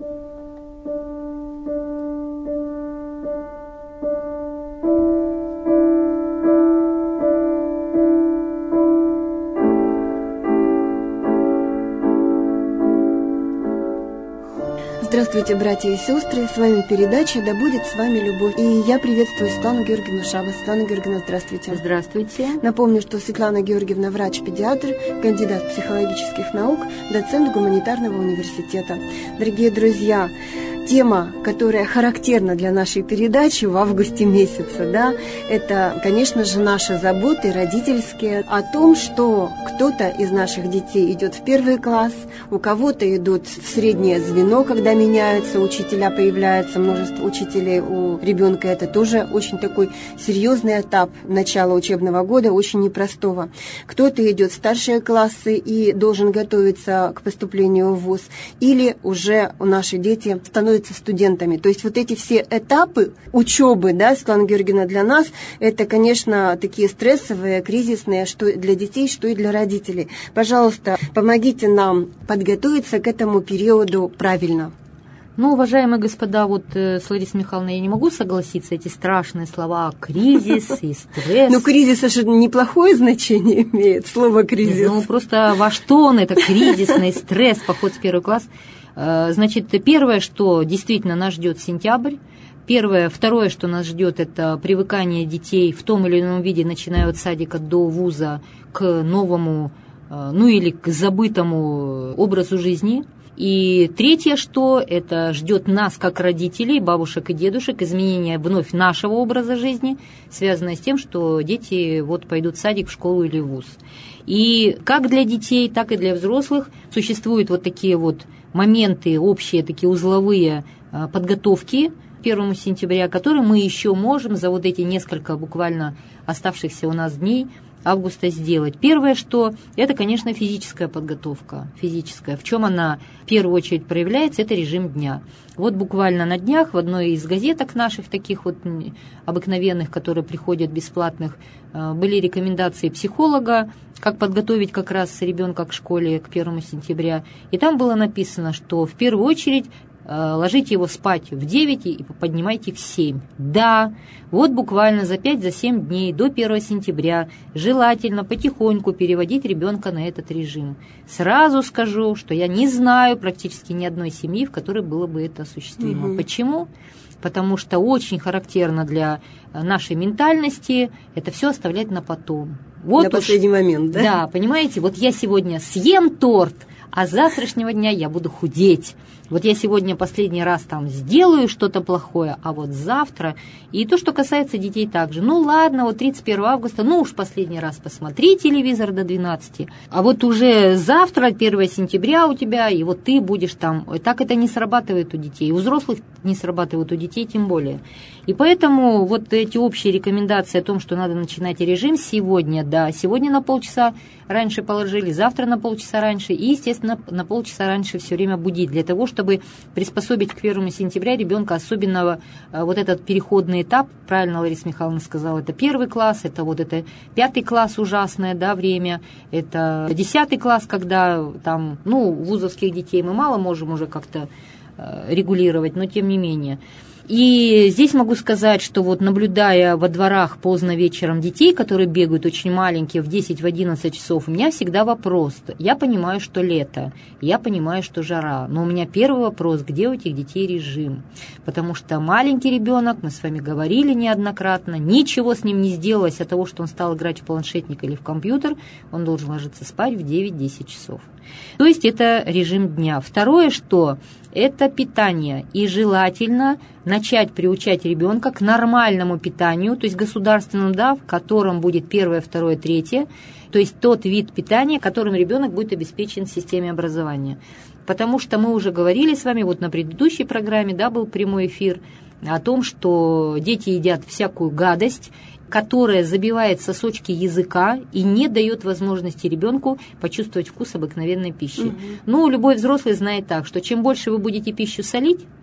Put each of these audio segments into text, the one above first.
Здравствуйте, братья и сестры, с вами передача «Да будет с вами любовь». И я приветствую Светлану Георгиевну Шабас. Светлана Георгиевна, здравствуйте. Здравствуйте. Напомню, что Светлана Георгиевна врач-педиатр, кандидат психологических наук, доцент гуманитарного университета. Дорогие друзья, тема, которая характерна для нашей передачи в августе месяце, да, это, конечно же, наши заботы родительские о том, что кто-то из наших детей идет в первый класс, у кого-то идут в среднее звено, когда меняются учителя, появляется множество учителей у ребенка. Это тоже очень такой серьезный этап начала учебного года, очень непростого. Кто-то идет в старшие классы и должен готовиться к поступлению в вуз, или уже наши дети становятся студентами. То есть вот эти все этапы учебы, да, Светлана Георгиевна, для нас это, конечно, такие стрессовые, кризисные, что для детей, что и для родителей. Пожалуйста, помогите нам подготовиться к этому периоду правильно. Ну, уважаемые господа, вот с Ларисой Михайловной я не могу согласиться, эти страшные слова «кризис» и «стресс». Ну, кризис же неплохое значение имеет, слово «кризис». Ну, просто во что он, это кризисный стресс, поход в первый класс. Значит, первое, что действительно нас ждет сентябрь. Второе, что нас ждет, это привыкание детей в том или ином виде, начиная от садика до вуза, к новому, ну или к забытому образу жизни. И третье, что это ждет нас, как родителей, бабушек и дедушек, изменение вновь нашего образа жизни, связанное с тем, что дети вот пойдут в садик, в школу или в вуз. И как для детей, так и для взрослых существуют вот такие вот моменты, общие такие узловые подготовки к 1 сентября, которые мы еще можем за вот эти несколько буквально оставшихся у нас дней августа сделать. Первое, что это, конечно, физическая подготовка. Физическая. В чем она в первую очередь проявляется, это режим дня. Вот буквально на днях в одной из газеток наших, таких вот обыкновенных, которые приходят бесплатных, были рекомендации психолога, как подготовить как раз ребенка к школе к 1 сентября. И там было написано, что в первую очередь ложите его спать в 9 и поднимайте в 7. Да, вот буквально за 5-7 дней до 1 сентября желательно потихоньку переводить ребенка на этот режим. Сразу скажу, что я не знаю практически ни одной семьи, в которой было бы это осуществимо. Угу. Почему? Потому что очень характерно для нашей ментальности это все оставлять на потом. Вот на последний момент, да? Да, понимаете, вот я сегодня съем торт, а с завтрашнего дня я буду худеть. Вот я сегодня последний раз там сделаю что-то плохое, а вот завтра... И то, что касается детей также. Ну ладно, вот 31 августа, ну уж последний раз посмотри телевизор до 12, а вот уже завтра, 1 сентября у тебя, и вот ты будешь там... Так это не срабатывает у детей, у взрослых не срабатывает, у детей тем более. И поэтому вот эти общие рекомендации о том, что надо начинать режим сегодня, да, сегодня на полчаса раньше положили, завтра на полчаса раньше, и, естественно, на полчаса раньше все время будить, для того, чтобы приспособить к 1 сентября ребенка, особенно вот этот переходный этап, правильно Лариса Михайловна сказала, это 1 класс, это вот это 5 класс ужасное, да, время, это 10 класс, когда там, ну, вузовских детей мы мало можем уже как-то регулировать, но тем не менее. И здесь могу сказать, что вот наблюдая во дворах поздно вечером детей, которые бегают очень маленькие, в 10-11 часов, у меня всегда вопрос. Я понимаю, что лето, я понимаю, что жара, но у меня первый вопрос, где у этих детей режим? Потому что маленький ребенок, мы с вами говорили неоднократно, ничего с ним не сделалось от того, что он стал играть в планшетник или в компьютер, он должен ложиться спать в 9-10 часов. То есть это режим дня. Второе, что это питание. И желательно начать приучать ребенка к нормальному питанию, то есть государственному, да, в котором будет 1, 2, 3, то есть тот вид питания, которым ребенок будет обеспечен в системе образования. Потому что мы уже говорили с вами, вот на предыдущей программе, да, был прямой эфир о том, что дети едят всякую гадость, которая забивает сосочки языка и не дает возможности ребенку почувствовать вкус обыкновенной пищи. Ну, любой взрослый знает так, что чем больше вы будете пищу солить,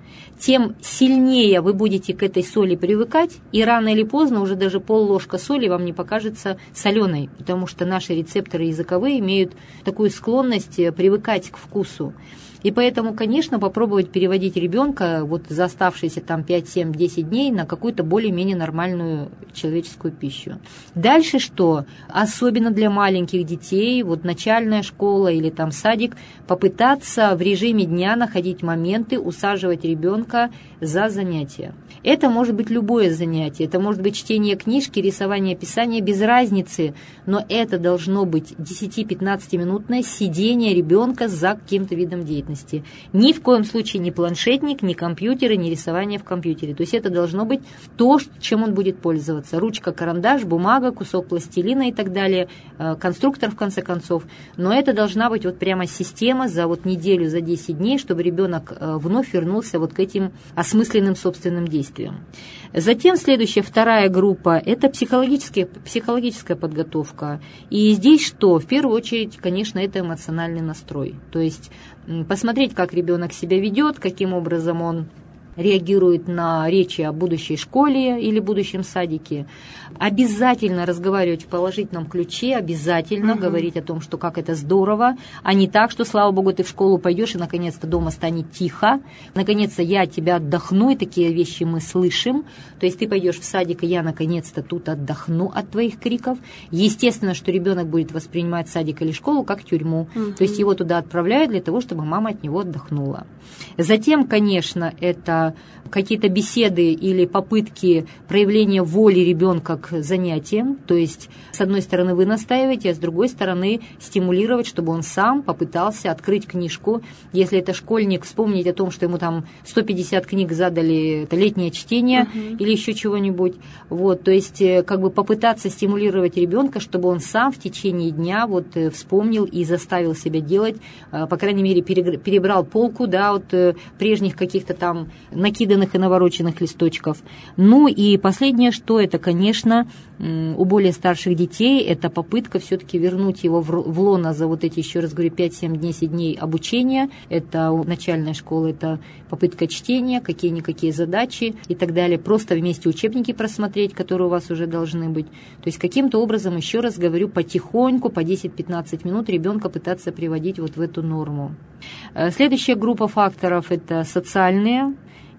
тем сильнее вы будете к этой соли привыкать, и рано или поздно уже даже пол-ложка соли вам не покажется соленой, потому что наши рецепторы языковые имеют такую склонность привыкать к вкусу. И поэтому, конечно, попробовать переводить ребенка вот за оставшиеся там 5, 7, 10 дней на какую-то более-менее нормальную человеческую пищу. Дальше что? Особенно для маленьких детей, вот начальная школа или там садик, попытаться в режиме дня находить моменты, усаживать ребенка за занятия. Это может быть любое занятие, это может быть чтение книжки, рисование, писание, без разницы, но это должно быть 10-15-минутное сидение ребенка за каким-то видом деятельности. Ни в коем случае ни планшетник, ни компьютер, ни рисование в компьютере. То есть это должно быть то, чем он будет пользоваться. Ручка, карандаш, бумага, кусок пластилина и так далее, конструктор в конце концов. Но это должна быть вот прямо система за вот неделю, за 10 дней, чтобы ребенок вновь вернулся вот к этим осмысленным собственным действиям. Затем следующая, вторая группа, это психологическая подготовка. И здесь что? В первую очередь, конечно, это эмоциональный настрой. То есть посмотреть, как ребенок себя ведет, каким образом он реагирует на речи о будущей школе или будущем садике. Обязательно разговаривать в положительном ключе, обязательно говорить о том, что как это здорово, а не так, что, слава богу, ты в школу пойдешь и наконец-то дома станет тихо, наконец-то я от тебя отдохну, и такие вещи мы слышим. То есть ты пойдешь в садик, и я наконец-то тут отдохну от твоих криков. Естественно, что ребенок будет воспринимать садик или школу как тюрьму. То есть его туда отправляют для того, чтобы мама от него отдохнула. Затем, конечно, это какие-то беседы или попытки проявления воли ребенка к занятиям. То есть, с одной стороны, вы настаиваете, а с другой стороны, стимулировать, чтобы он сам попытался открыть книжку. Если это школьник, вспомнить о том, что ему там 150 книг задали, это летнее чтение или еще чего-нибудь. Вот, то есть, как бы попытаться стимулировать ребенка, чтобы он сам в течение дня вот вспомнил и заставил себя делать, по крайней мере, перебрал полку, да, от прежних каких-то там накиданных и навороченных листочков. Ну и последнее, что это, конечно, у более старших детей, это попытка все-таки вернуть его в лоно за вот эти, еще раз говорю, 5-7 дней, 10 дней обучения. Это начальная школа, это попытка чтения, какие-никакие задачи и так далее. Просто вместе учебники просмотреть, которые у вас уже должны быть. То есть каким-то образом, еще раз говорю, потихоньку, по 10-15 минут ребенка пытаться приводить вот в эту норму. Следующая группа факторов – это социальные.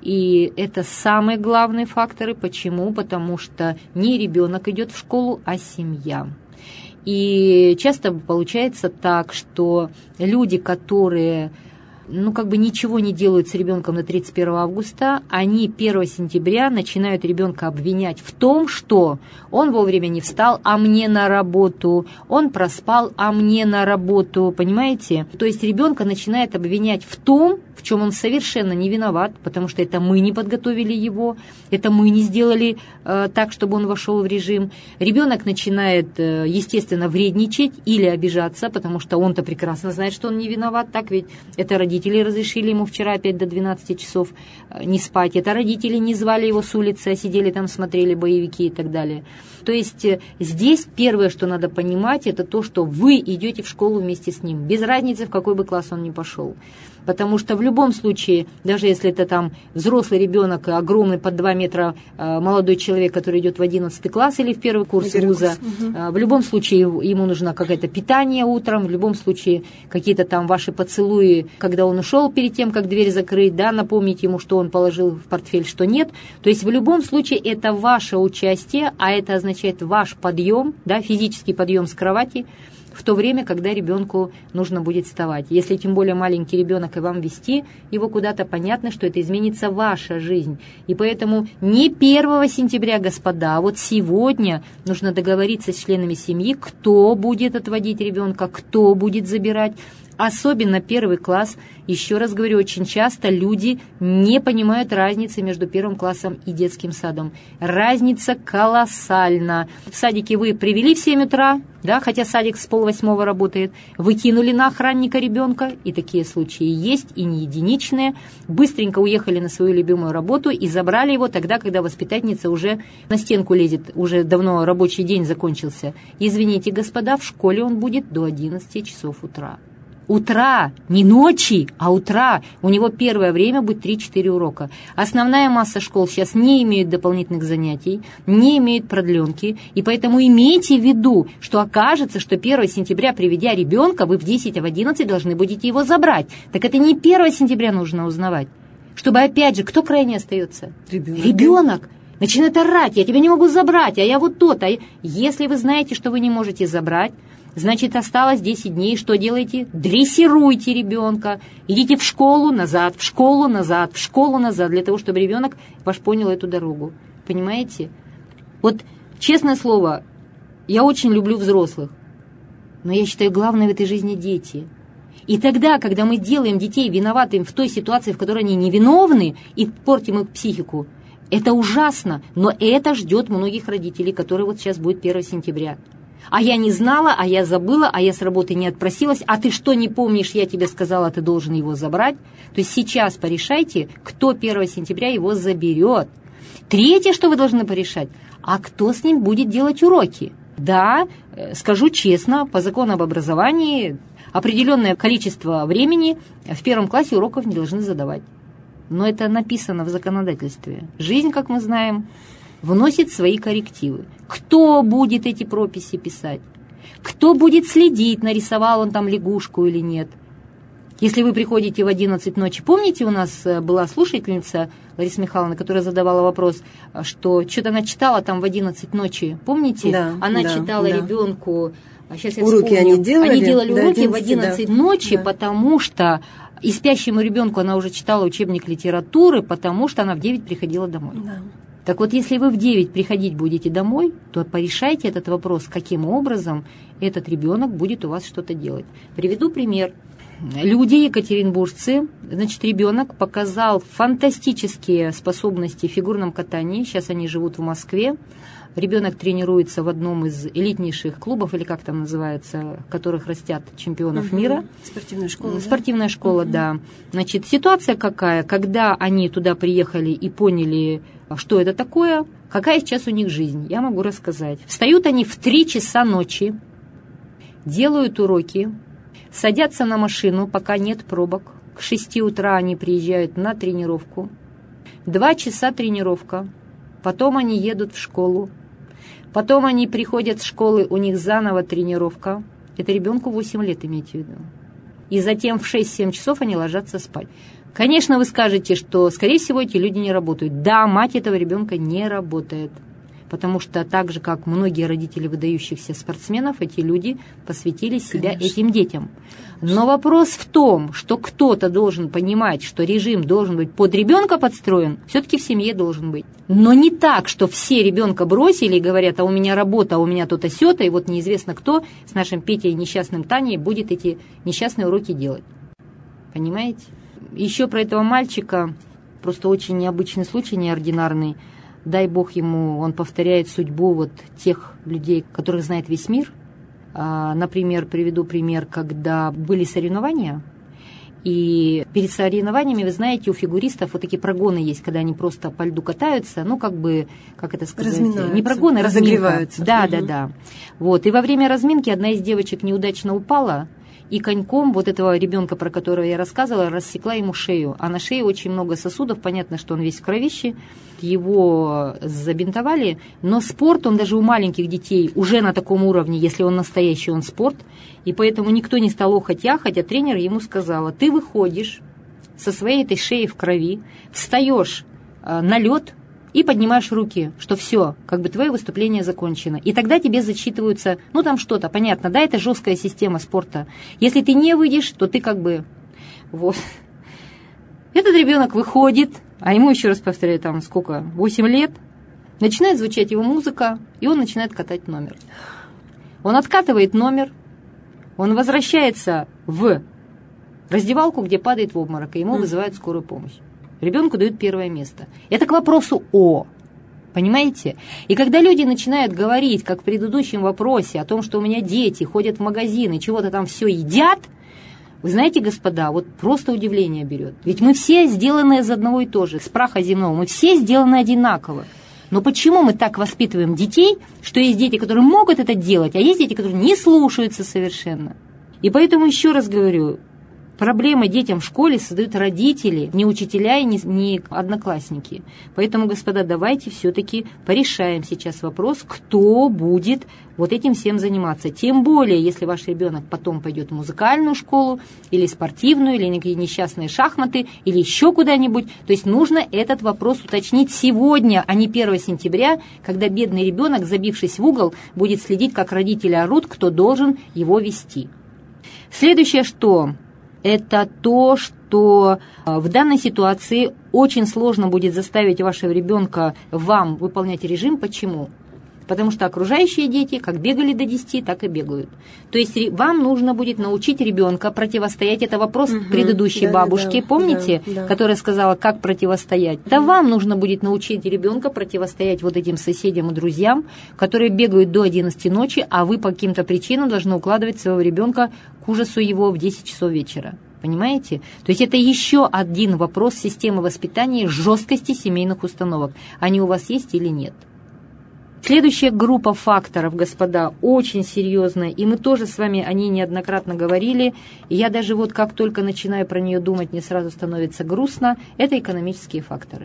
И это самые главные факторы. Почему? Потому что не ребенок идет в школу, а семья. И часто получается так, что люди, которые ничего не делают с ребенком на 31 августа, они 1 сентября начинают ребенка обвинять в том, что он вовремя не встал, а мне на работу, он проспал, а мне на работу, понимаете? То есть ребенка начинает обвинять в том, в чем он совершенно не виноват, потому что это мы не подготовили его, это мы не сделали так, чтобы он вошел в режим. Ребенок начинает, естественно, вредничать или обижаться, потому что он-то прекрасно знает, что он не виноват, так ведь это родители разрешили ему вчера опять до 12 часов не спать, это родители не звали его с улицы, а сидели там, смотрели боевики и так далее. То есть здесь первое, что надо понимать, это то, что вы идете в школу вместе с ним, без разницы, в какой бы класс он ни пошел. Потому что в любом случае, даже если это там взрослый ребенок, огромный под 2 метра молодой человек, который идет в 11 класс или в первый курс вуза, в любом случае ему нужно какое-то питание утром, в любом случае какие-то там ваши поцелуи, когда он ушел перед тем, как дверь закрыть, да, напомнить ему, что он положил в портфель, что нет. То есть в любом случае это ваше участие, а это означает ваш подъем, да, физический подъем с кровати, в то время, когда ребенку нужно будет вставать. Если тем более маленький ребенок и вам вести его куда-то, понятно, что это изменится ваша жизнь. И поэтому не 1 сентября, господа, а вот сегодня нужно договориться с членами семьи, кто будет отводить ребенка, кто будет забирать. Особенно 1 класс, еще раз говорю, очень часто люди не понимают разницы между 1 классом и детским садом. Разница колоссальна. В садике вы привели в 7 утра, да, хотя садик с 7:30 работает, вы кинули на охранника ребенка, и такие случаи есть, и не единичные, быстренько уехали на свою любимую работу и забрали его тогда, когда воспитательница уже на стенку лезет, уже давно рабочий день закончился. Извините, господа, в школе он будет до 11 часов утра. утра, не ночи, а утра. У него первое время будет 3-4 урока. Основная масса школ сейчас не имеют дополнительных занятий, не имеют продленки, и поэтому имейте в виду, что окажется, что 1 сентября, приведя ребенка, вы в 10, а в 11 должны будете его забрать. Так это не 1 сентября нужно узнавать. Чтобы, опять же, кто крайне остается? Ребенок. Начинает орать: я тебя не могу забрать, а я вот то-то. Если вы знаете, что вы не можете забрать, значит, осталось 10 дней. Что делаете? Дрессируйте ребенка. Идите в школу назад, в школу назад, в школу назад, для того, чтобы ребенок ваш понял эту дорогу. Понимаете? Вот, честное слово, я очень люблю взрослых, но я считаю, главное в этой жизни дети. И тогда, когда мы делаем детей виноватыми в той ситуации, в которой они невиновны, и портим их психику, это ужасно, но это ждет многих родителей, которые вот сейчас будет 1 сентября. А я не знала, а я забыла, а я с работы не отпросилась, а ты что, не помнишь, я тебе сказала, ты должен его забрать. То есть сейчас порешайте, кто 1 сентября его заберет. Третье, что вы должны порешать, а кто с ним будет делать уроки. Да, скажу честно, по закону об образовании определенное количество времени в 1 классе уроков не должны задавать. Но это написано в законодательстве. Жизнь, как мы знаем, вносит свои коррективы. Кто будет эти прописи писать? Кто будет следить, нарисовал он там лягушку или нет? Если вы приходите в 11 ночи, помните, у нас была слушательница Лариса Михайловна, которая задавала вопрос, что что-то она читала там в 11 ночи, помните? Да, она читала ребенку, сейчас я уроки вспомню, они делали уроки в 11 ночи, потому что и спящему ребенку она уже читала учебник литературы, потому что она в 9 приходила домой. Да. Так вот, если вы в 9 приходить будете домой, то порешайте этот вопрос, каким образом этот ребенок будет у вас что-то делать. Приведу пример. Люди, екатеринбуржцы, значит, ребенок показал фантастические способности в фигурном катании. Сейчас они живут в Москве. Ребенок тренируется в одном из элитнейших клубов, или как там называется, в которых растят чемпионов мира. Спортивная школа. Спортивная школа, да. Значит, ситуация какая? Когда они туда приехали и поняли, что это такое, какая сейчас у них жизнь, я могу рассказать. Встают они в 3 часа ночи, делают уроки, садятся на машину, пока нет пробок. К 6 утра они приезжают на тренировку. 2 часа тренировка. Потом они едут в школу. Потом они приходят с школы, у них заново тренировка. Это ребенку 8 лет, имейте в виду. И затем в 6-7 часов они ложатся спать. Конечно, вы скажете, что, скорее всего, эти люди не работают. Да, мать этого ребенка не работает. Потому что так же, как многие родители выдающихся спортсменов, эти люди посвятили себя этим детям. Но вопрос в том, что кто-то должен понимать, что режим должен быть под ребенка подстроен, все-таки в семье должен быть. Но не так, что все ребенка бросили и говорят, а у меня работа, а у меня то-то сё-то, и вот неизвестно кто с нашим Петей несчастным Таней будет эти несчастные уроки делать. Понимаете? Еще про этого мальчика, просто очень необычный случай, неординарный. Дай Бог ему, он повторяет судьбу вот тех людей, которых знает весь мир. Например, приведу пример, когда были соревнования, и перед соревнованиями, вы знаете, у фигуристов вот такие прогоны есть, когда они просто по льду катаются, ну, как бы, как это сказать? Разминаются. Не прогоны, разогреваются. Да. Вот, и во время разминки одна из девочек неудачно упала, и коньком вот этого ребенка, про которого я рассказывала, рассекла ему шею. А на шее очень много сосудов, понятно, что он весь в кровище. Его забинтовали, но спорт, он даже у маленьких детей уже на таком уровне, если он настоящий, он спорт. И поэтому никто не стал охать-яхать, а тренер ему сказала, ты выходишь со своей этой шеей в крови, встаешь на лед, и поднимаешь руки, что все, как бы твое выступление закончено. И тогда тебе зачитываются, ну там что-то, понятно, да, это жесткая система спорта. Если ты не выйдешь, то ты как бы, вот. Этот ребенок выходит, а ему, еще раз повторяю, там сколько, 8 лет, начинает звучать его музыка, и он начинает катать номер. Он откатывает номер, он возвращается в раздевалку, где падает в обморок, и ему вызывают скорую помощь. Ребенку дают первое место. Это к вопросу «о». Понимаете? И когда люди начинают говорить, как в предыдущем вопросе, о том, что у меня дети ходят в магазин и чего-то там все едят, вы знаете, господа, вот просто удивление берет. Ведь мы все сделаны из одного и того же, с праха земного. Мы все сделаны одинаково. Но почему мы так воспитываем детей, что есть дети, которые могут это делать, а есть дети, которые не слушаются совершенно? И поэтому еще раз говорю, проблемы детям в школе создают родители, не учителя и не одноклассники. Поэтому, господа, давайте все-таки порешаем сейчас вопрос, кто будет вот этим всем заниматься. Тем более, если ваш ребенок потом пойдет в музыкальную школу, или спортивную, или несчастные шахматы, или еще куда-нибудь. То есть нужно этот вопрос уточнить сегодня, а не 1 сентября, когда бедный ребенок, забившись в угол, будет следить, как родители орут, кто должен его вести. Следующее что? Это то, что в данной ситуации очень сложно будет заставить вашего ребенка вам выполнять режим. Почему? Потому что окружающие дети как бегали до 10, так и бегают. То есть вам нужно будет научить ребенка противостоять. Это вопрос предыдущей бабушки, помните, которая сказала, как противостоять. Да вам нужно будет научить ребенка противостоять вот этим соседям и друзьям, которые бегают до 11 ночи, а вы по каким-то причинам должны укладывать своего ребенка к ужасу его в 10 часов вечера. Понимаете? То есть это еще один вопрос системы воспитания, жесткости семейных установок. Они у вас есть или нет? Следующая группа факторов, господа, очень серьезная, и мы тоже с вами о ней неоднократно говорили, и я даже вот как только начинаю про нее думать, мне сразу становится грустно, это экономические факторы.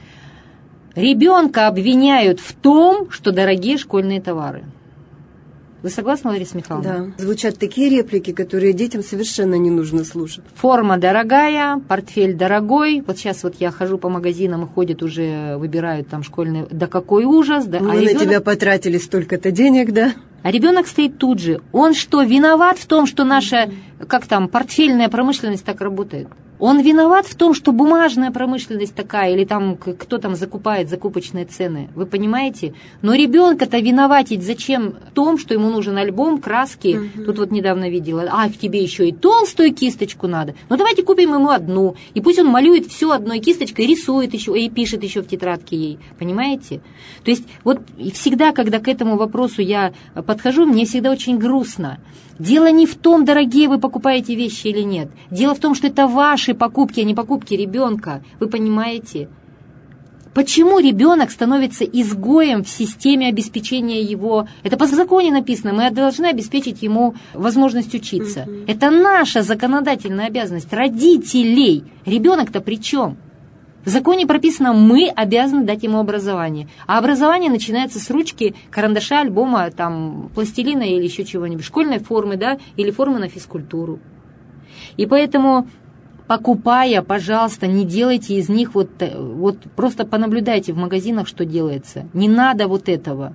Ребенка обвиняют в том, что дорогие школьные товары. Вы согласны, Лариса Михайловна? Да, звучат такие реплики, которые детям совершенно не нужно слушать. Форма дорогая, портфель дорогой. Вот сейчас вот я хожу по магазинам и ходят уже, выбирают там школьные. Да какой ужас. Да. Мы на тебя потратили столько-то денег, да? А ребенок стоит тут же. Он что, виноват в том, что наша, как там, портфельная промышленность так работает? Он виноват в том, что бумажная промышленность такая, или там кто там закупает закупочные цены, вы понимаете? Но ребенка-то виноватить зачем в том, что ему нужен альбом, краски? Тут вот недавно видела, к тебе еще и толстую кисточку надо. Ну давайте купим ему одну, и пусть он малюет все одной кисточкой, рисует еще, и пишет еще в тетрадке ей, понимаете? То есть вот всегда, когда к этому вопросу я подхожу, мне всегда очень грустно. Дело не в том, дорогие вы покупаете вещи или нет. Дело в том, что это ваши покупки, а не покупки ребенка. Вы понимаете? Почему ребенок становится изгоем в системе обеспечения его? Это по закону написано, мы должны обеспечить ему возможность учиться. Это наша законодательная обязанность родителей. Ребенок-то при чем? В законе прописано, мы обязаны дать ему образование. А образование начинается с ручки, карандаша, альбома, там, пластилина или еще чего-нибудь, школьной формы, да, или формы на физкультуру. И поэтому, покупая, пожалуйста, не делайте из них вот просто понаблюдайте в магазинах, что делается. Не надо вот этого.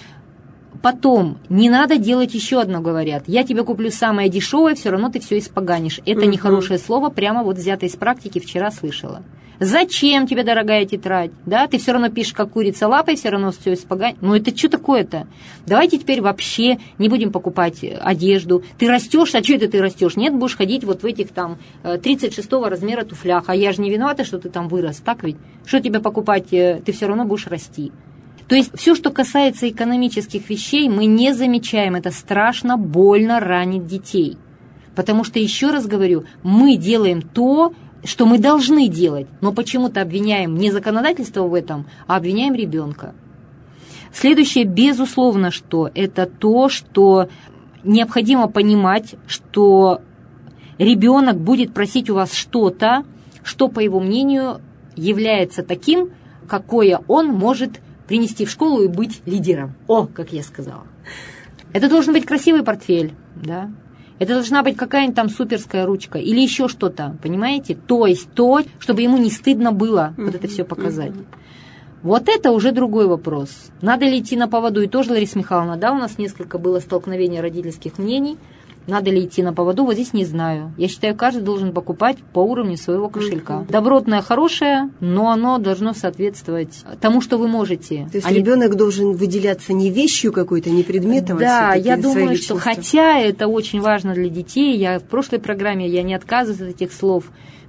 Потом, не надо делать еще одно, говорят. Я тебе куплю самое дешевое, все равно ты все испоганишь. Это нехорошее слово, прямо вот взято из практики, вчера слышала. Зачем тебе дорогая тетрадь? Да, ты все равно пишешь, как курица лапой, все равно все испоганишь. Ну это что такое-то? Давайте теперь вообще не будем покупать одежду. Ты растешь, а что это ты растешь? Нет, будешь ходить вот в этих там 36-го размера туфлях. А я же не виновата, что ты там вырос, так ведь? Что тебе покупать? Ты все равно будешь расти. То есть все, что касается экономических вещей, мы не замечаем. Это страшно, больно ранит детей. Потому что, еще раз говорю, мы делаем то, что мы должны делать, но почему-то обвиняем не законодательство в этом, а обвиняем ребенка. Следующее, безусловно, что это то, что необходимо понимать, что ребенок будет просить у вас что-то, что, по его мнению, является таким, какое он может принести в школу и быть лидером. Как я сказала. Это должен быть красивый портфель, да? Это должна быть какая-нибудь там суперская ручка или еще что-то, понимаете? То есть то, чтобы ему не стыдно было вот это все показать. Вот это уже другой вопрос. Надо ли идти на поводу? И тоже, Лариса Михайловна, да, у нас несколько было столкновений родительских мнений. Надо ли идти на поводу? Вот здесь не знаю. Я считаю, каждый должен покупать по уровню своего кошелька. Добротное, хорошее, но оно должно соответствовать тому, что вы можете. То есть ребенок должен выделяться не вещью какой-то, не предметом. Да, я думаю, что хотя это очень важно для детей, в прошлой программе я не отказываюсь от этих слов,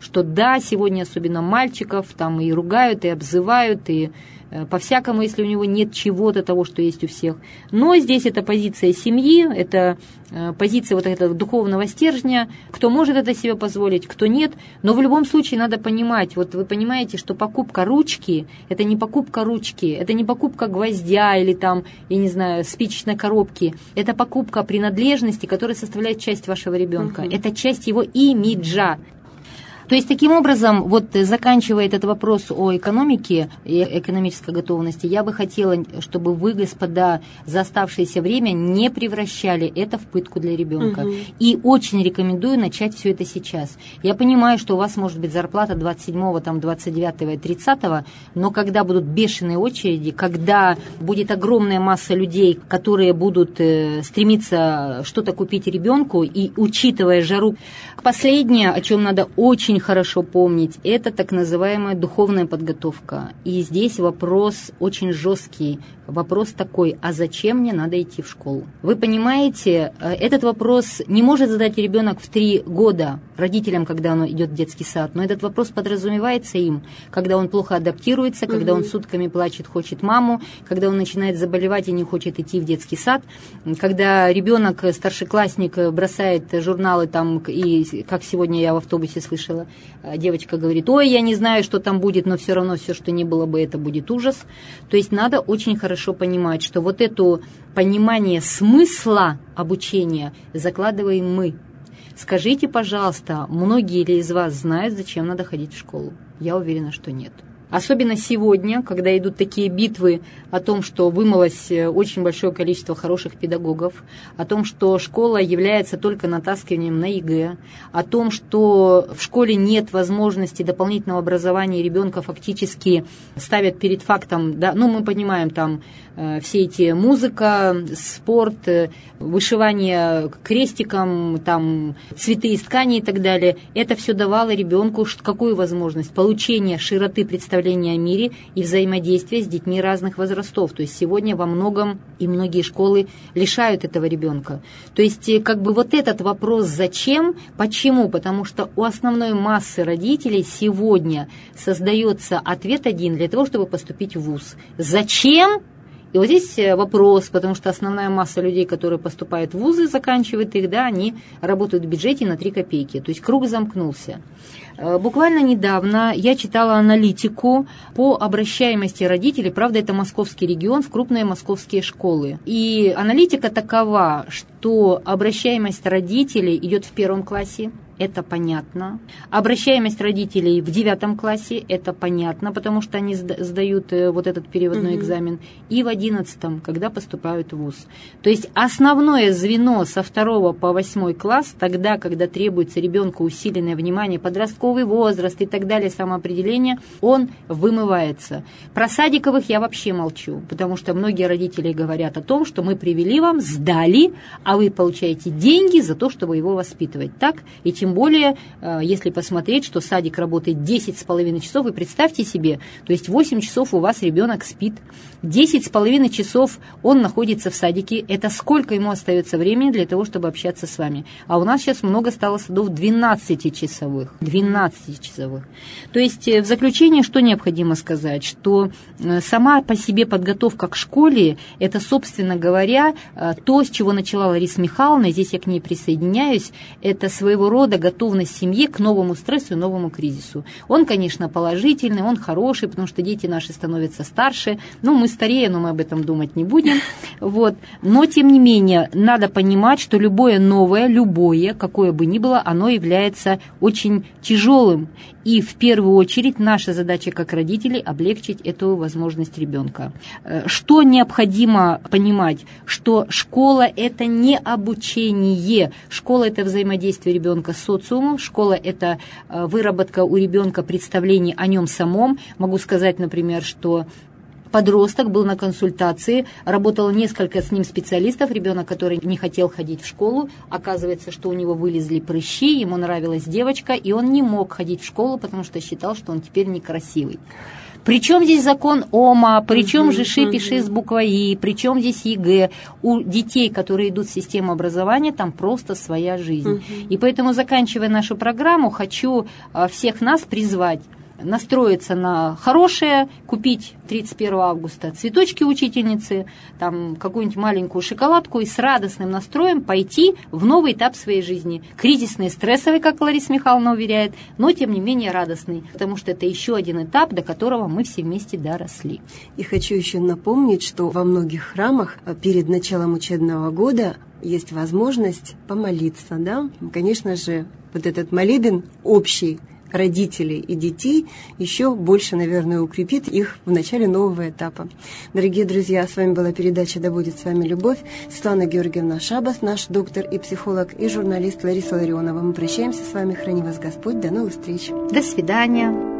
что да, сегодня особенно мальчиков там и ругают, и обзывают, и по-всякому, если у него нет чего-то того, что есть у всех. Но здесь это позиция семьи, это позиция вот этого духовного стержня, кто может это себе позволить, кто нет. Но в любом случае надо понимать, вот вы понимаете, что покупка ручки, это не покупка ручки, это не покупка гвоздя или там, я не знаю, спичечной коробки, это покупка принадлежности, которая составляет часть вашего ребенка, это часть его имиджа. То есть, таким образом, вот заканчивая этот вопрос о экономике и экономической готовности, я бы хотела, чтобы вы, господа, за оставшееся время не превращали это в пытку для ребенка. И очень рекомендую начать все это сейчас. Я понимаю, что у вас может быть зарплата 27-го, там, 29-го и 30-го, но когда будут бешеные очереди, когда будет огромная масса людей, которые будут стремиться что-то купить ребенку, и учитывая жару, последнее, о чем надо очень хорошо помнить, это так называемая духовная подготовка. И здесь вопрос очень жесткий. Вопрос такой: а зачем мне надо идти в школу? Вы понимаете, этот вопрос не может задать ребенок в 3 года родителям, когда он идет в детский сад, но этот вопрос подразумевается им, когда он плохо адаптируется, когда он сутками плачет, хочет маму, когда он начинает заболевать и не хочет идти в детский сад, когда ребенок, старшеклассник, бросает журналы там, и как сегодня я в автобусе слышала, девочка говорит: ой, я не знаю, что там будет, но все равно все, что не было бы, это будет ужас. То есть надо очень хорошо понимать, что вот это понимание смысла обучения закладываем мы. Скажите, пожалуйста, многие ли из вас знают, зачем надо ходить в школу? Я уверена, что нет. Особенно сегодня, когда идут такие битвы о том, что вымылось очень большое количество хороших педагогов, о том, что школа является только натаскиванием на ЕГЭ, о том, что в школе нет возможности дополнительного образования, ребенка фактически ставят перед фактом, да, ну мы понимаем там все эти музыка, спорт, вышивание крестиком, там цветы из ткани и так далее. Это все давало ребенку какую возможность? Получение широты представления о мире и взаимодействия с детьми разных возрастов. То есть сегодня во многом и многие школы лишают этого ребенка. То есть как бы вот этот вопрос «зачем?», почему? Потому что у основной массы родителей сегодня создается ответ один для того, чтобы поступить в вуз. Зачем? И вот здесь вопрос, потому что основная масса людей, которые поступают в вузы, заканчивают их, да, они работают в бюджете на 3 копейки. То есть круг замкнулся. Буквально недавно я читала аналитику по обращаемости родителей, правда, это московский регион, в крупные московские школы. И аналитика такова, что обращаемость родителей идет в 1 классе, это понятно. Обращаемость родителей в 9 классе, это понятно, потому что они сдают вот этот переводной экзамен. И в 11, когда поступают в вуз. То есть основное звено со 2 по 8 класс, тогда, когда требуется ребенку усиленное внимание, подростковый возраст и так далее, самоопределение, он вымывается. Про садиковых я вообще молчу, потому что многие родители говорят о том, что мы привели вам, сдали, а вы получаете деньги за то, чтобы его воспитывать. Так? И тем более, если посмотреть, что садик работает 10,5 часов, и представьте себе, то есть 8 часов у вас ребенок спит, 10,5 часов он находится в садике, это сколько ему остается времени для того, чтобы общаться с вами. А у нас сейчас много стало садов 12-часовых. 12-часовых. То есть в заключение что необходимо сказать? Что сама по себе подготовка к школе, это, собственно говоря, то, с чего начала Лариса Михайловна, здесь я к ней присоединяюсь, это своего рода готовность семьи к новому стрессу и новому кризису. Он, конечно, положительный, он хороший, потому что дети наши становятся старше. Ну, мы старее, но мы об этом думать не будем. Вот. Но, тем не менее, надо понимать, что любое новое, любое, какое бы ни было, оно является очень тяжелым. И в первую очередь наша задача как родителей облегчить эту возможность ребенка. Что необходимо понимать? Что школа – это не обучение. Школа – это взаимодействие ребенка с социумом. Школа – это выработка у ребенка представлений о нем самом. Могу сказать, например, что подросток был на консультации, работало несколько с ним специалистов, ребенок, который не хотел ходить в школу, оказывается, что у него вылезли прыщи, ему нравилась девочка, и он не мог ходить в школу, потому что считал, что он теперь некрасивый. Причем здесь закон ОМА, причем же пиши с буквой И, причем здесь ЕГЭ. У детей, которые идут в систему образования, там просто своя жизнь. И поэтому, заканчивая нашу программу, хочу всех нас призвать настроиться на хорошее, купить 31 августа цветочки учительницы, там какую-нибудь маленькую шоколадку и с радостным настроем пойти в новый этап своей жизни. Кризисный, стрессовый, как Лариса Михайловна уверяет, но тем не менее радостный, потому что это еще один этап, до которого мы все вместе доросли. И хочу еще напомнить, что во многих храмах перед началом учебного года есть возможность помолиться, да? Конечно же, вот этот молебен общий родителей и детей еще больше, наверное, укрепит их в начале нового этапа. Дорогие друзья, с вами была передача «Да будет с вами любовь». Светлана Георгиевна Шабас, наш доктор и психолог, и журналист Лариса Ларионова. Мы прощаемся с вами. Храни вас Господь. До новых встреч. До свидания.